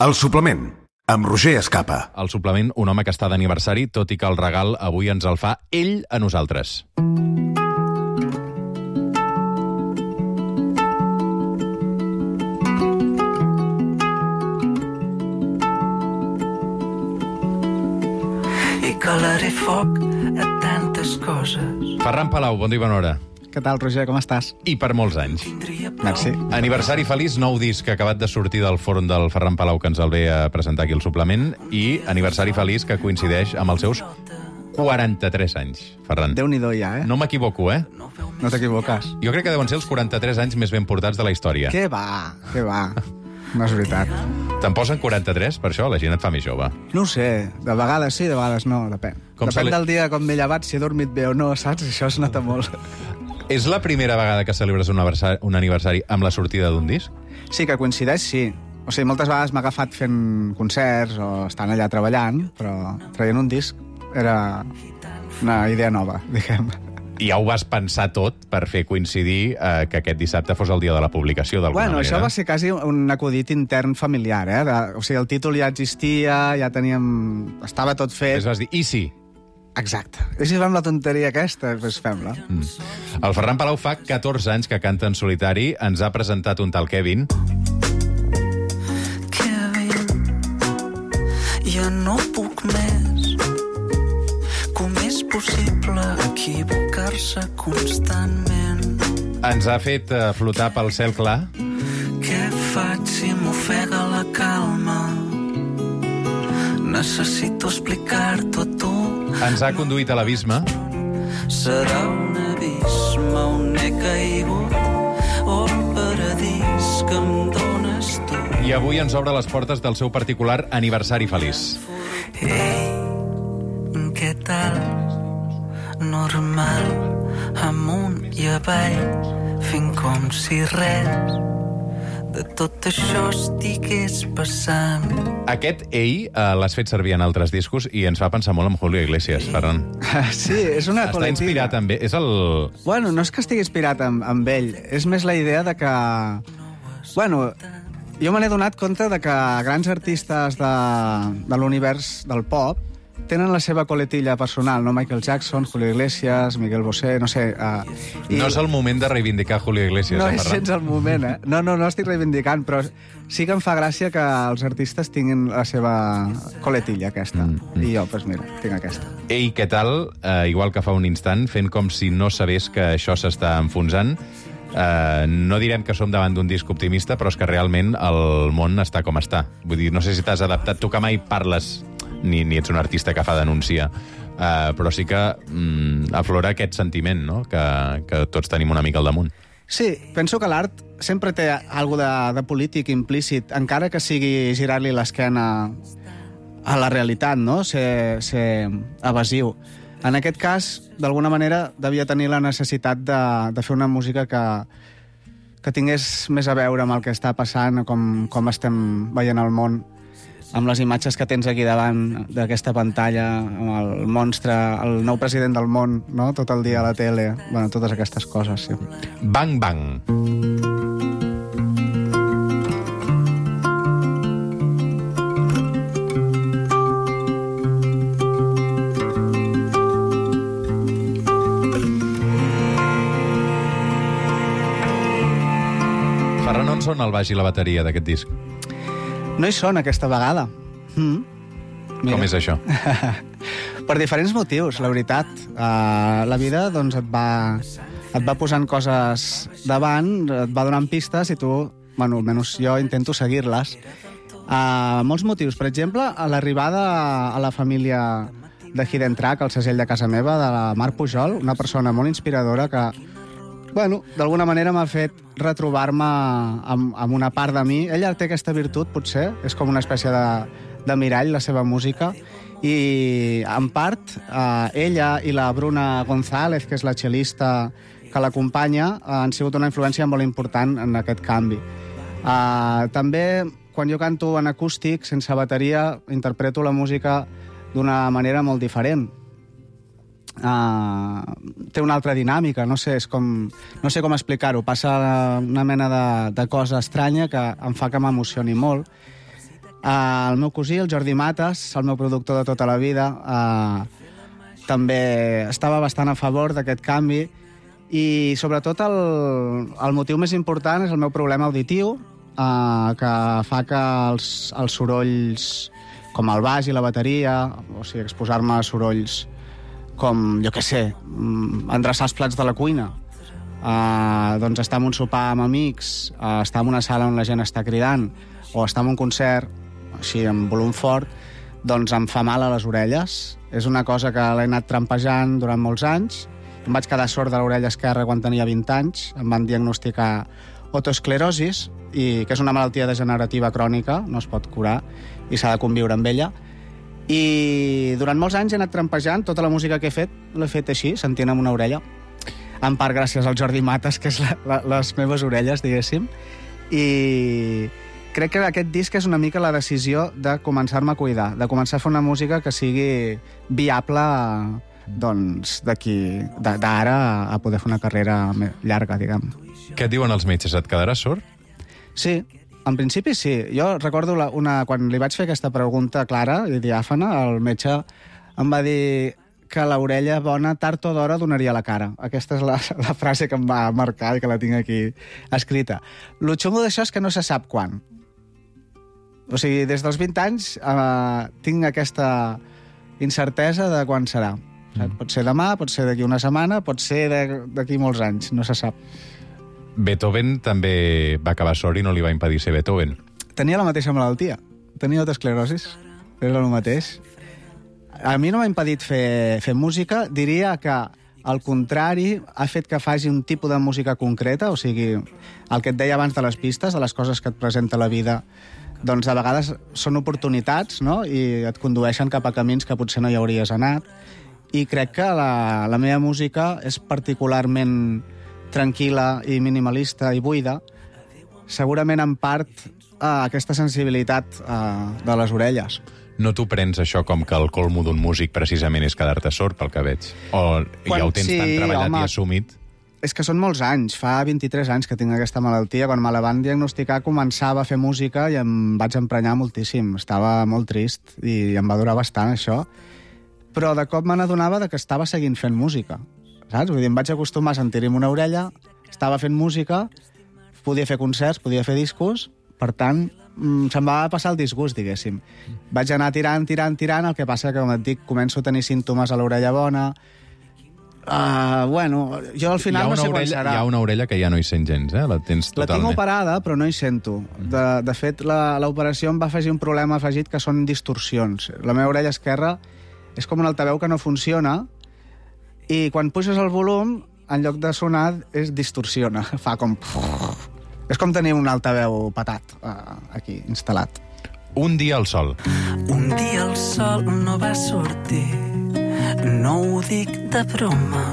El suplement, amb Roger Escapa. El suplement, un home que està d'aniversari, tot i que el regal avui ens el fa ell a nosaltres. I calaré foc a tantes coses. Ferran Palau, bon dia i bona hora. Què tal, Roger, com estàs? I per molts anys. Merci. Aniversari feliç, nou disc acabat de sortir del forn del Ferran Palau, que ens el ve a presentar aquí el suplement, i aniversari feliç que coincideix amb els seus 43 anys, Ferran. Déu-n'hi-do ja, No m'equivoco, eh? No t'equivoques. Jo crec que deuen ser els 43 anys més ben portats de la història. Què va, què va. No és veritat. Te'n posen 43, per això la gent et fa més jove. No ho sé, de vegades sí, de vegades no, depèn. Depèn del dia com m'he llevat, si he dormit bé o no, saps? Això es nota molt. És la primera vegada que celebres un aniversari amb la sortida d'un disc? Sí, que coincideix, sí. O sigui, moltes vegades m'ha agafat fent concerts o estant allà treballant, però traient un disc era una idea nova, diguem. I ja ho vas pensar tot per fer coincidir que aquest dissabte fos el dia de la publicació, d'alguna manera. Això va ser quasi un acudit intern familiar, eh? O sigui, el títol ja existia, ja teníem... Estava tot fet. Es vas dir, i sí? Exacte. I si fem la tonteria aquesta, doncs fem-la. El Ferran Palau fa 14 anys que canta en solitari. Ens ha presentat un tal Kevin. Kevin, ja no puc més. Com és possible equivocar-se constantment? Ens ha fet flotar pel cel clar. Què faig si m'ofega la calma? Necessito explicar-t'ho a tu. Ens ha conduït a l'abisme. Serà un abisme on he caigut o el paradís que em dones tu. I avui ens obre les portes del seu particular aniversari feliç. Ei, què tal? Normal, amunt i avall, fent com si res de tot això estigués passant. Aquest ell l'has fet servir en altres discos i ens fa pensar molt en Julio Iglesias, Ferran. Sí, és una Està col·lectiva. inspirat també. És el... Bueno, no és que estigui inspirat amb ell, és més la idea de que... Bueno, jo me n'he donat compte de que grans artistes de l'univers del pop tenen la seva coletilla personal, no? Michael Jackson, Julio Iglesias, Miguel Bosé, no sé... No és el moment de reivindicar Julio Iglesias, no Ferran? és sense el moment, eh? No estic reivindicant, però sí que em fa gràcia que els artistes tinguin la seva coletilla, aquesta. I jo, doncs mira, tinc aquesta. Ei, què tal? Igual que fa un instant, fent com si no sabés que això s'està enfonsant. No direm que som davant d'un disc optimista, però és que realment el món està com està. Vull dir, no sé si t'has adaptat. Tu que mai parles, ni ets un artista que fa denúncia, però sí que aflora aquest sentiment, no? Que tots tenim una mica al damunt. Sí, penso que l'art sempre té alguna de polític implícit, encara que sigui girar-li l'esquena a la realitat, no? Ser evasiu. En aquest cas, d'alguna manera, devia tenir la necessitat de fer una música que tingués més a veure amb el que està passant, com estem veient el món, amb les imatges que tens aquí davant d'aquesta pantalla, amb el monstre, el nou president del món, no? Tot el dia a la tele, bueno, totes aquestes coses, sí. Bang, bang. Ferran, on són el baix i la bateria d'aquest disc? No hi són aquesta vegada. Com és això? Per diferents motius, la veritat. La vida doncs, et va posant coses davant, et va donant pistes i tu, bueno, almenys jo intento seguir-les. Molts motius. Per exemple, a l'arribada a la família de Hidden Track, al segell de casa meva, de la Mar Pujol, una persona molt inspiradora que, bueno, d'alguna manera m'ha fet retrobar-me amb una part de mi. Ella té aquesta virtut, potser, és com una espècie de mirall, la seva música, i en part ella i la Bruna González, que és la cel·lista que l'acompanya, han sigut una influència molt important en aquest canvi. També, quan jo canto en acústic, sense bateria, interpreto la música d'una manera molt diferent. té una altra dinàmica, no sé com explicar-ho. Passa una mena de cosa estranya que em fa que m'emocioni molt. El meu cosí, el Jordi Matas, el meu productor de tota la vida, també estava bastant a favor d'aquest canvi i sobretot el motiu més important és el meu problema auditiu, que fa que els sorolls com el baix i la bateria, o sigui, exposar-me a sorolls com, jo què sé, endreçar els plats de la cuina, doncs estar en un sopar amb amics, estar en una sala on la gent està cridant, o estar en un concert, així, amb volum fort, doncs em fa mal a les orelles. És una cosa que l'he anat trampejant durant molts anys. Em vaig quedar sord de l'orella esquerra quan tenia 20 anys. Em van diagnosticar otoesclerosis, que és una malaltia degenerativa crònica, no es pot curar, i s'ha de conviure amb ella. I durant molts anys he anat trampejant. Tota la música que he fet, l'he fet així, sentint amb una orella. En part gràcies al Jordi Matas, que és les meves orelles, diguéssim. I crec que aquest disc és una mica la decisió de començar-me a cuidar, de començar a fer una música que sigui viable, doncs, d'ara a poder fer una carrera llarga, diguem. Què et diuen els metges? Et quedaràs sord? Sí, en principi sí. Jo recordo quan li vaig fer aquesta pregunta clara i diàfana, el metge em va dir que l'orella bona tard o d'hora donaria la cara. Aquesta és la frase que em va marcar i que la tinc aquí escrita. Lo xungo d'això és que no se sap quan. O sigui, des dels 20 anys tinc aquesta incertesa de quan serà. Pot ser demà, pot ser d'aquí una setmana, pot ser d'aquí molts anys, no se sap. Beethoven també va acabar sord i no li va impedir ser Beethoven. Tenia la mateixa malaltia. Tenia otoesclerosis. Era el mateix. A mi no m'ha impedit fer música. Diria que, al contrari, ha fet que faci un tipus de música concreta, o sigui, el que et deia abans de les pistes, de les coses que et presenta la vida, doncs de vegades són oportunitats, no?, i et condueixen cap a camins que potser no hi hauries anat. I crec que la meva música és particularment tranquil·la i minimalista i buida, segurament en part aquesta sensibilitat de les orelles. No t'ho prens això com que el colmo d'un músic precisament és quedar-te sord, pel que veig? O ja ho tens tan treballat i assumit? És que són molts anys. Fa 23 anys que tinc aquesta malaltia. Quan me la van diagnosticar començava a fer música i em vaig emprenyar moltíssim. Estava molt trist i em va durar bastant, això. Però de cop me n'adonava que estava seguint fent música. Saps? Vull dir, em vaig acostumar a sentir-hi amb una orella, estava fent música, podia fer concerts, podia fer discos, per tant, se'm va passar el disgust, diguéssim. Vaig anar tirant, el que passa que, com et dic, començo a tenir símptomes a l'orella bona. Bueno, jo al final no sé quan serà. Hi ha una orella que ja no hi sent gens, La tens totalment. La tinc operada, però no hi sento. De fet, l'operació em va afegir un problema afegit que són distorsions. La meva orella esquerra és com un altaveu que no funciona i quan puges el volum, en lloc de sonar, es distorsiona. Fa com... És com tenir un altaveu patat aquí, instal·lat. Un dia al sol. Un dia el sol no va sortir, no ho dic de broma.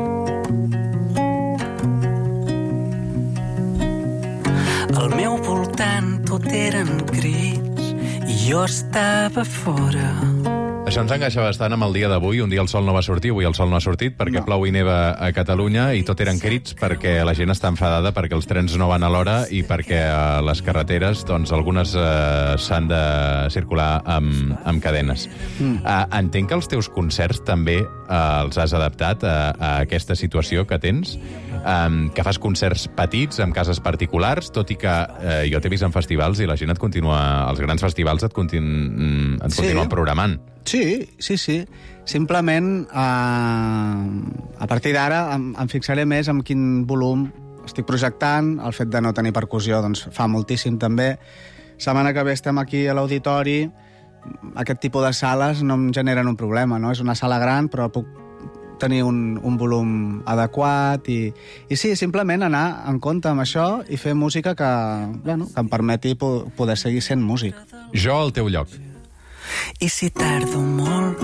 Al meu voltant tot eren crits i jo estava fora. Això ens encaixa bastant amb el dia d'avui. Un dia el sol no va sortir, avui el sol no ha sortit perquè plou i neva a Catalunya i tot eren crits perquè la gent està enfadada perquè els trens no van a l'hora i perquè a les carreteres, doncs, algunes s'han de circular amb cadenes. Entenc que els teus concerts també els has adaptat a aquesta situació que tens, que fas concerts petits, en cases particulars, tot i que jo t'he vist en festivals i la gent et continua... Els grans festivals et continuen programant. Sí. Simplement, a partir d'ara em fixaré més en quin volum estic projectant. El fet de no tenir percussió doncs, fa moltíssim també. Setmana que ve estem aquí a l'auditori. Aquest tipus de sales no em generen un problema, no? És una sala gran, però puc tenir un volum adequat i sí, simplement anar en compte amb això i fer música que em permeti poder seguir sent músic. Jo al teu lloc. I si tardo molt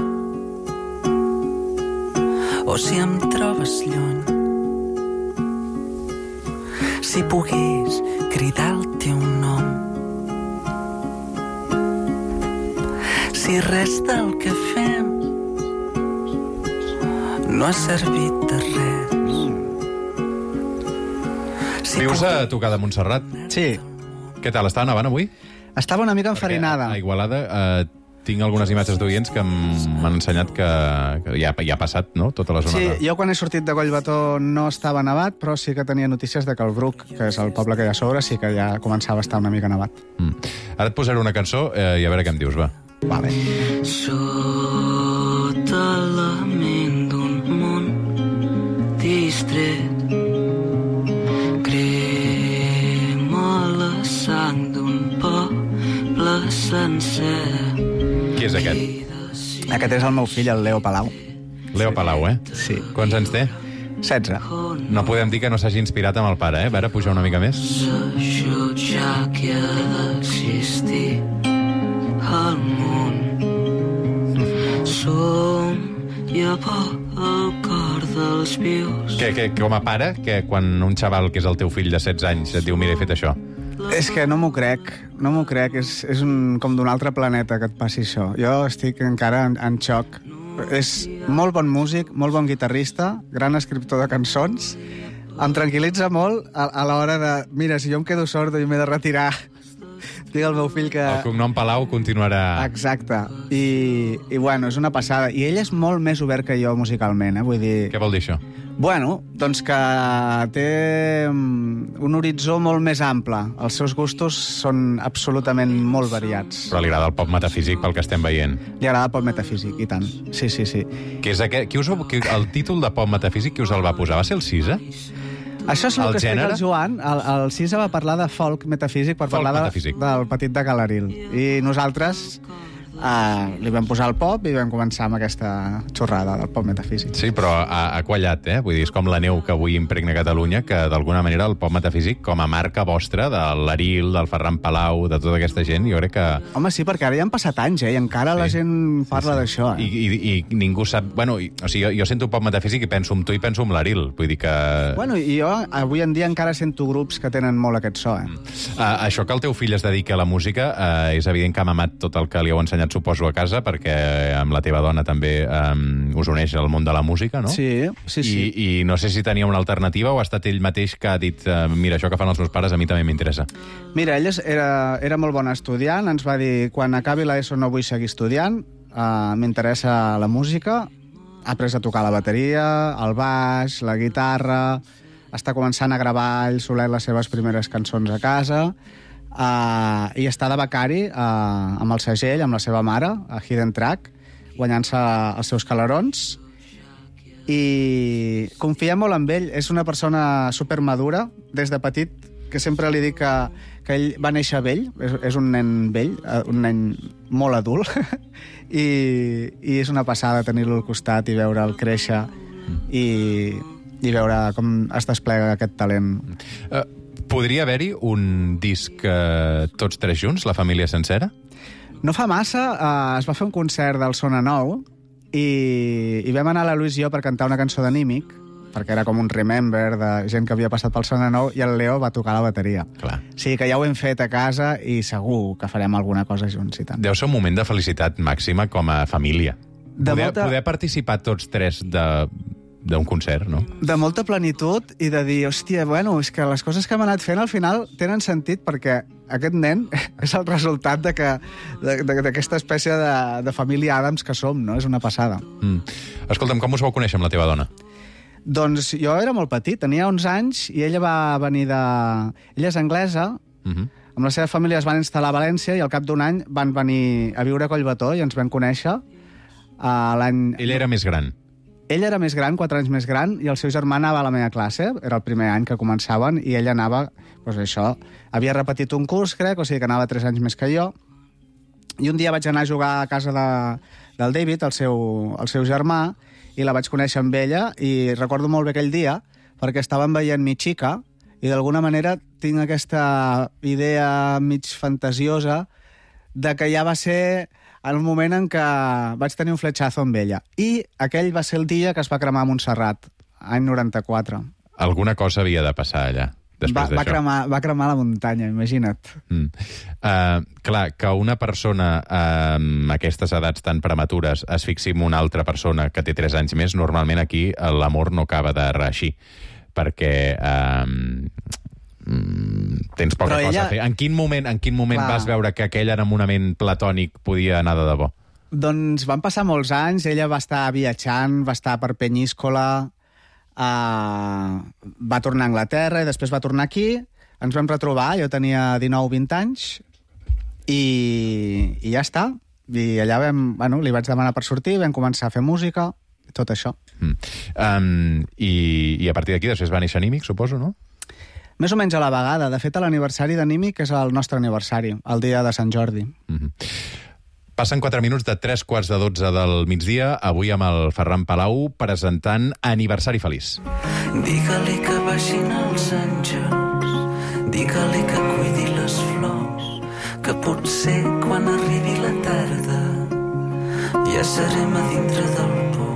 o si em trobes lluny, si pogués cridar el teu nom, si res del que fem no ha servit de res. Vius a tocar de Montserrat? Sí. Què tal, està nevant avui? Estava una mica enfarinada. A Igualada tinc algunes imatges d'oients que m'han ensenyat que ja ha passat, no?, tota la zona. Sí, jo quan he sortit de Collbató no estava nevat, però sí que tenia notícies de que el Bruc, que és el poble que hi ha a sobre, sí que ja començava a estar una mica nevat. Ara et posaré una cançó i a veure què em dius, va. Vale. Sota la ment d'un món distret crema la sang d'un poble sencer. Qui és aquest? Aquest és el meu fill, el Leo Palau. Leo Palau, Sí. Quants anys té? 16. No podem dir que no s'hagi inspirat amb el pare, A veure, puja una mica més. Això ja que ha d'existir al món. Som llavors el cor dels vius. Que com a pare, que quan un xaval que és el teu fill de 16 anys et diu mira, he fet això. És que no m'ho crec, és com d'un altre planeta que et passi això. Jo estic encara en xoc. És molt bon músic, molt bon guitarrista, gran escriptor de cançons. Em tranquil·litza molt a l'hora de... Mira, si jo em quedo sordo i m'he de retirar, dic al meu fill que... El cognom Palau continuarà... Exacte. I bueno, és una passada. I ell és molt més obert que jo musicalment, Vull dir... Què vol dir això? Bueno, doncs que té un horitzó molt més ample. Els seus gustos són absolutament molt variats. Però li agrada el pop metafísic pel que estem veient. Li agrada el pop metafísic, i tant. Sí. Que és aquest, el títol de pop metafísic, qui us el va posar? Va ser el Cisa? Això és el que explica el Joan. El Cisa va parlar de folk metafísic per parlar del Petit de Calaril. I nosaltres li vam posar el pop i vam començar amb aquesta xorrada del pop metafísic. Sí, però ha quallat, Vull dir, és com la neu que avui impregna Catalunya, que d'alguna manera el pop metafísic, com a marca vostra, de l'Aril, del Ferran Palau, de tota aquesta gent, jo crec que... Home, sí, perquè ara ja han passat anys, I encara la gent parla d'això. I ningú sap... Bueno, o sigui, jo sento pop metafísic i penso en tu i penso en l'Aril. Vull dir que... Bueno, i jo avui en dia encara sento grups que tenen molt aquest so, Això que el teu fill es dediqui a la música, és evident que ha mamat tot el que li heu ensenyat, suposo, a casa, perquè amb la teva dona també us uneix al món de la música, no? Sí. I no sé si tenia una alternativa o ha estat ell mateix que ha dit mira, això que fan els meus pares a mi també m'interessa. Mira, ell era molt bon estudiant, ens va dir, quan acabi l'ESO no vull seguir estudiant, m'interessa la música, ha après a tocar la bateria, el baix, la guitarra, està començant a gravar ell solet les seves primeres cançons a casa, i està de becari amb el segell, amb la seva mare, a Hidden Track, guanyant-se els seus calarons, i confia molt en ell. És una persona supermadura, des de petit, que sempre li dic que ell va néixer vell, és un nen vell, un nen molt adult, i és una passada tenir-lo al costat i veure'l créixer i veure com es desplega aquest talent. Podria haver-hi un disc tots tres junts, la família sencera? No fa massa es va fer un concert del Sona Nou i vam anar la Luis i jo per cantar una cançó d'Anímic, perquè era com un remember de gent que havia passat pel Sona Nou, i el Leo va tocar la bateria. Clar. Sí, que ja ho hem fet a casa i segur que farem alguna cosa junts i tant. Deu ser un moment de felicitat màxima com a família. Poder participar tots tres d'un concert, no? De molta plenitud i de dir, hòstia, bueno, és que les coses que hem anat fent al final tenen sentit perquè aquest nen és el resultat d'aquesta espècie de família Adams que som, no? És una passada. Escolta'm, com us vau conèixer amb la teva dona? Doncs jo era molt petit, tenia 11 anys, i ella va venir Ella és anglesa, amb la seva família es van instal·lar a València, i al cap d'un any van venir a viure a Collbató i ens vam conèixer l'any... Ell era més gran. Ell era més gran, 4 anys més gran, i el seu germà anava a la meva classe, era el primer any que començaven, i ell anava, doncs això, havia repetit un curs, crec, o sigui que anava 3 anys més que jo, i un dia vaig anar a jugar a casa del David, el seu germà, i la vaig conèixer amb ella, i recordo molt bé aquell dia, perquè estàvem veient Mi Chica, i d'alguna manera tinc aquesta idea mig fantasiosa de que ja va ser en el moment en què vaig tenir un fletxazo amb ella. I aquell va ser el dia que es va cremar a Montserrat, any 94. Alguna cosa havia de passar allà, després d'això. Va cremar la muntanya, imagina't. Clar, que una persona amb aquestes edats tan prematures es fixi en una altra persona que té 3 anys més, normalment aquí l'amor no acaba de reeixir, perquè tens poca Però cosa ella- a fer. En quin moment Clar. vas veure que aquell enamorament platònic podia anar de debò? Doncs van passar molts anys, ella va estar viatjant, va estar per Penyíscola, va tornar a Anglaterra i després va tornar aquí, ens vam retrobar, jo tenia 19-20 anys, i ja està. I allà li vaig demanar per sortir, vam començar a fer música, tot això. I a partir d'aquí després va néixer Anímic, suposo, no? Més o menys a la vegada. De fet, l'aniversari d'Anímic és el nostre aniversari, el dia de Sant Jordi. Passen 4 minuts de 3:15 del migdia, avui amb el Ferran Palau presentant Aniversari Feliç. Digue-li que baixin els àngels, digue-li que cuidi les flors, que potser quan arribi la tarda ja serem a dintre del pou.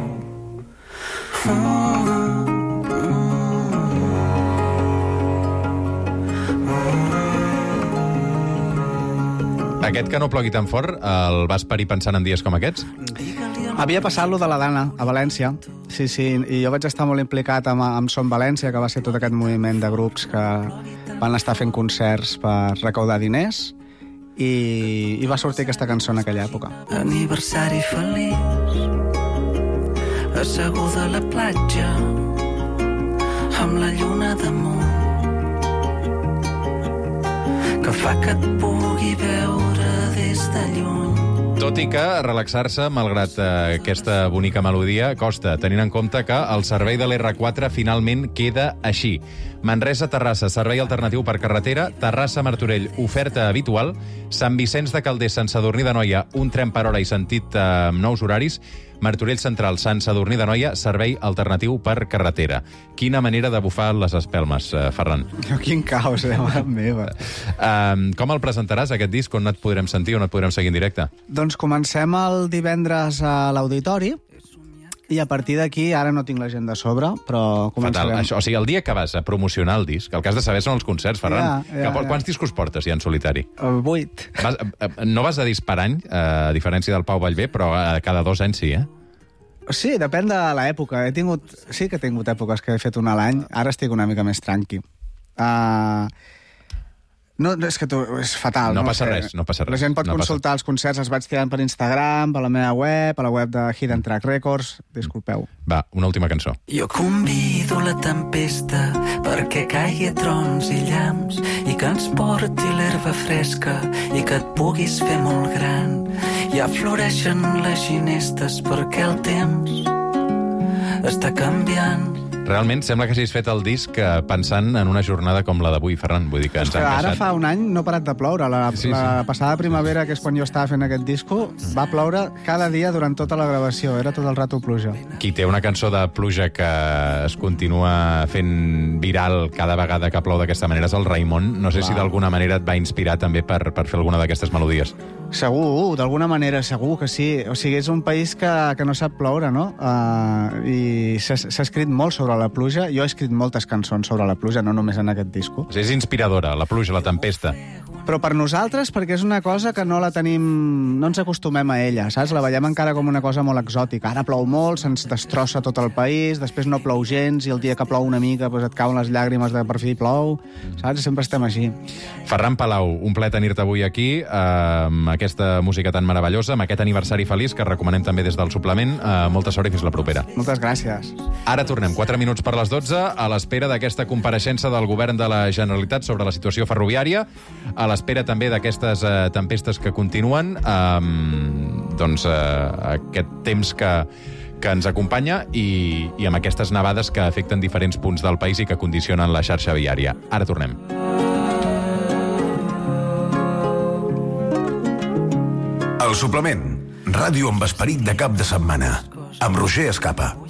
Aquest que no plogui tan fort, el vas parir pensant en dies com aquests? Havia passat lo de la Dana, a València. Sí, i jo vaig estar molt implicat amb Som València, que va ser tot aquest moviment de grups que van estar fent concerts per recaudar diners, i va sortir aquesta cançó en aquella època. Aniversari feliç, asseguda a la platja, amb la lluna damunt, que fa que et pugui veure des de lluny. Tot i que relaxar-se, malgrat aquesta bonica melodia, costa, tenint en compte que el servei de l'R4 finalment queda així. Manresa-Terrassa, servei alternatiu per carretera, Terrassa-Martorell, oferta habitual, Sant Vicenç de Calders, Sant Sadurní d'Anoia, un tren per hora i sentit amb nous horaris, Martorell Central, Sant Sadurní d'Anoia, servei alternatiu per carretera. Quina manera de bufar les espelmes, Ferran. Quin caos, mare meva. Com el presentaràs, aquest disc, on et podrem sentir, on et podrem seguir en directe? Doncs comencem el divendres a l'Auditori, i a partir d'aquí, ara no tinc l'agenda a sobre, però començarem. Fatal. O sigui, el dia que vas a promocionar el disc, el que has de saber són els concerts, Ferran. Ja. Quants discos portes ja en solitari? 8. No vas a disc per any, a diferència del Pau Vallvé, però cada 2 anys sí, eh? Sí, depèn de l'època. Sí que he tingut èpoques que he fet un a l'any. Ara estic una mica més tranqui. No, és que és fatal. No passa res. La gent pot consultar els concerts, els vaig tirant per Instagram, per la meva web, a la web de Hidden Track Records. Disculpeu. Va, una última cançó. Jo convido la tempesta perquè caigui trons i llamps i que ens porti l'herba fresca i que et puguis fer molt gran. Ja floreixen les ginestes perquè el temps està canviant. Realment sembla que hagis fet el disc pensant en una jornada com la d'avui, Ferran. Vull dir que ens ha Ara encaixat. fa un any no ha parat de ploure. La passada primavera, que és quan jo estava fent aquest disco, va ploure cada dia durant tota la gravació. Era tot el rato pluja. Qui té una cançó de pluja que es continua fent viral cada vegada que plou d'aquesta manera és el Raimon. No sé si d'alguna manera et va inspirar també per fer alguna d'aquestes melodies. Segur, d'alguna manera, segur que sí. O sigui, és un país que no sap ploure, no? I s'ha escrit molt sobre la pluja. Jo he escrit moltes cançons sobre la pluja, no només en aquest disco. O sigui, és inspiradora, la pluja, la tempesta. Però per nosaltres, perquè és una cosa que no la tenim... No ens acostumem a ella, saps? La veiem encara com una cosa molt exòtica. Ara plou molt, se'ns destrossa tot el país, després no plou gens, i el dia que plou una mica doncs et cauen les llàgrimes de per fi plou, saps? Sempre estem així. Ferran Palau, un plaer tenir-te avui aquí, amb aquesta música tan meravellosa, amb aquest aniversari feliç que recomanem també des del suplement. Molta sort i fins la propera. Moltes gràcies. Ara tornem, 4 minuts per les 12, a l'espera d'aquesta compareixença del govern de la Generalitat sobre la situació ferroviària, a l'espera també d'aquestes tempestes que continuen, aquest temps que ens acompanya i amb aquestes nevades que afecten diferents punts del país i que condicionen la xarxa viària. Ara tornem. El suplement. Ràdio amb esperit de cap de setmana. Amb Roger Escapa.